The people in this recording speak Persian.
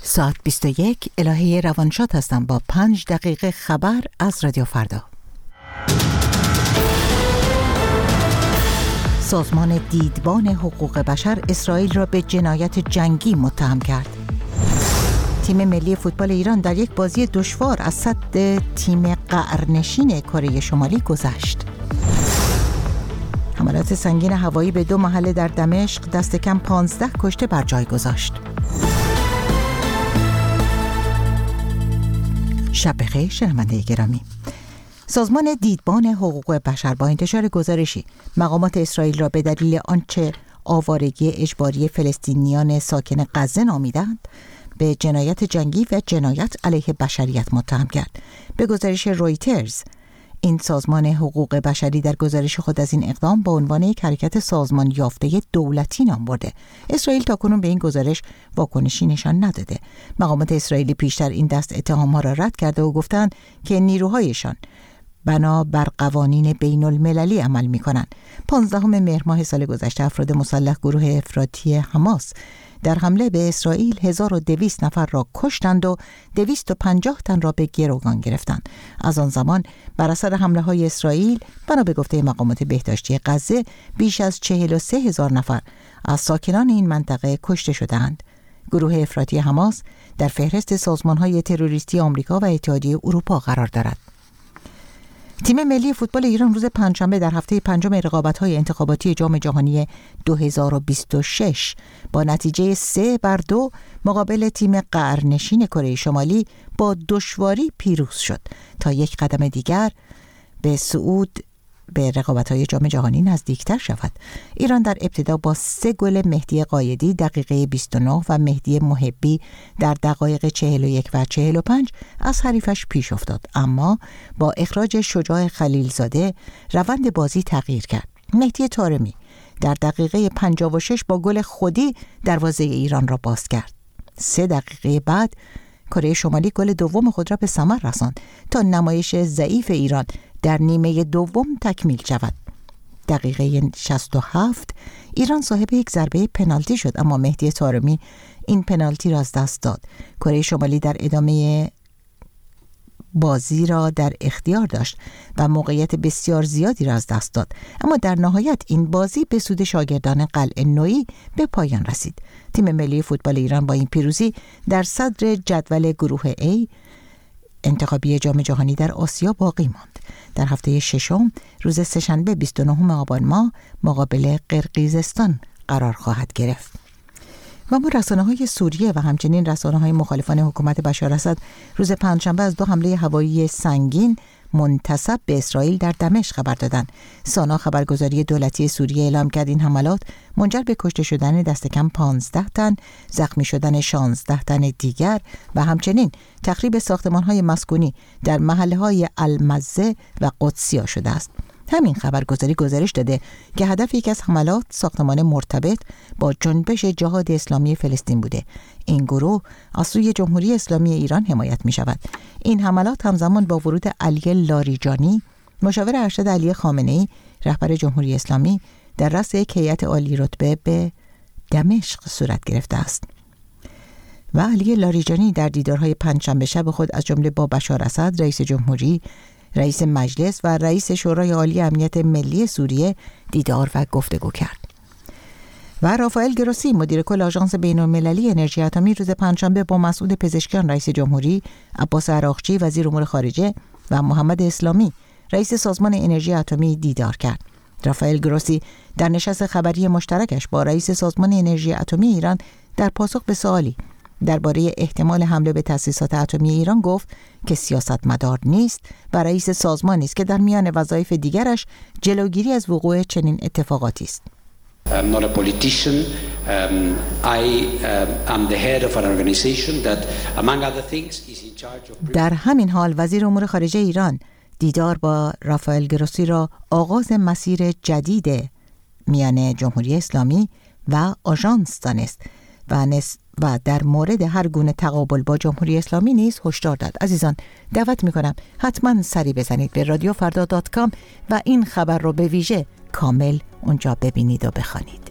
ساعت 21 الهه روانشاد هستم با 5 دقیقه خبر از رادیو فردا. سازمان دیدبان حقوق بشر اسرائیل را به جنایت جنگی متهم کرد. تیم ملی فوتبال ایران در یک بازی دشوار از صد تیم قعرنشین کره شمالی گذشت. حملات سنگین هوایی به 2 محله در دمشق دست کم 15 کشته بر جای گذاشت. شب بخیر شنونده گرامی. سازمان دیدبان حقوق بشر با انتشار گزارشی مقامات اسرائیل را به دلیل آنچه آوارگی اجباری فلسطینیان ساکن غزه نامیدند به جنایت جنگی و جنایت علیه بشریت متهم کرد. به گزارش رویترز، این سازمان حقوق بشری در گزارش خود از این اقدام با عنوان یک حرکت سازمان یافته دولتی نام برده. اسرائیل تاکنون به این گزارش واکنشی نشان نداده. مقامات اسرائیلی پیشتر این دست اتهام‌ها را رد کرده و گفتند که نیروهایشان بنا بر قوانین بین المللی عمل می‌کنند. 15 مهر ماه سال گذشته افراد مسلح گروه افراطی حماس در حمله به اسرائیل 1200 نفر را کشتند و 250 تن را به گروگان گرفتند. از آن زمان بر اثر حمله‌های اسرائیل بنا به گفته مقامات بهداشتی غزه بیش از 43,000 نفر از ساکنان این منطقه کشته شدند. گروه افراطی حماس در فهرست سازمان‌های تروریستی آمریکا و اتحادیه اروپا قرار دارد. تیم ملی فوتبال ایران روز پنجشنبه در هفته پنجم رقابت‌های انتخاباتی جام جهانی 2026 با نتیجه 3-2 مقابل تیم قعرنشین کره شمالی با دشواری پیروز شد تا یک قدم دیگر به صعود به رقابت‌های جام جهانی نزدیکتر شود. ایران در ابتدا با 3 گل مهدی قایدی دقیقه 29 و مهدی محبی در دقایق 41 و 45 از حریفش پیش افتاد، اما با اخراج شجاع خلیلزاده روند بازی تغییر کرد. مهدی طارمی در دقیقه 56 با گل خودی دروازه ایران را باز کرد. 3 دقیقه بعد کره شمالی گل دوم خود را به ثمر رساند تا نمایش ضعیف ایران در نیمه دوم تکمیل شود. دقیقه 67 ایران صاحب یک ضربه پنالتی شد، اما مهدی طارمی این پنالتی را از دست داد. کره شمالی در ادامه بازی را در اختیار داشت و موقعیت بسیار زیادی را از دست داد، اما در نهایت این بازی به سود شاگردان قلعه نویی به پایان رسید. تیم ملی فوتبال ایران با این پیروزی در صدر جدول گروه A انتخابی جام جهانی در آسیا باقی ماند. در هفته ششم روز سه‌شنبه 29 آبان ماه مقابل قرقیزستان قرار خواهد گرفت. و ما رسانه‌های سوریه و همچنین رسانه‌های مخالفان حکومت بشار اسد روز پنجشنبه از 2 حمله هوایی سنگین منتسب به اسرائیل در دمشق خبر دادند. سانا خبرگزاری دولتی سوریه اعلام کرد این حملات منجر به کشته شدن دست کم 15 تن، زخمی شدن 16 تن دیگر و همچنین تخریب ساختمان‌های مسکونی در محله‌های المزه و قدسیه شده است. همین خبرگزاری گزارش داده که هدف یک از حملات ساختمان مرتبط با جنبش جهاد اسلامی فلسطین بوده. این گروه از سوی جمهوری اسلامی ایران حمایت می شود. این حملات همزمان با ورود علی لاریجانی، مشاور ارشد علی خامنه‌ای، رهبر جمهوری اسلامی، در رأس یک هیئت عالی رتبه به دمشق صورت گرفته است. و علی لاریجانی در دیدارهای پنجشنبه شب خود از جمله با بشار اسد، رئیس جمهوری، رئیس مجلس و رئیس شورای عالی امنیت ملی سوریه دیدار و گفتگو کرد. و رافائل گروسی مدیر کل آژانس بین‌المللی انرژی اتمی روز پنجشنبه با مسعود پزشکیان رئیس جمهوری، عباس عراقچی وزیر امور خارجه و محمد اسلامی رئیس سازمان انرژی اتمی دیدار کرد. رافائل گروسی در نشست خبری مشترکش با رئیس سازمان انرژی اتمی ایران در پاسخ به سوالی درباره احتمال حمله به تأسیسات اتمی ایران گفت که سیاستمدار نیست و رئیس سازمانی است که در میان وظایف دیگرش جلوگیری از وقوع چنین اتفاقاتی است. I'm not a politician. I am the head of an organization that among other things is in charge of. در همین حال وزیر امور خارجه ایران دیدار با رافائل گروسی را آغاز مسیر جدید میان جمهوری اسلامی و آژانس دانست و در مورد هر گونه تقابل با جمهوری اسلامی نیز هشدار داد. عزیزان دعوت می‌کنم حتما سری بزنید به radiofarda.com و این خبر رو به ویژه کامل اونجا ببینید و بخوانید.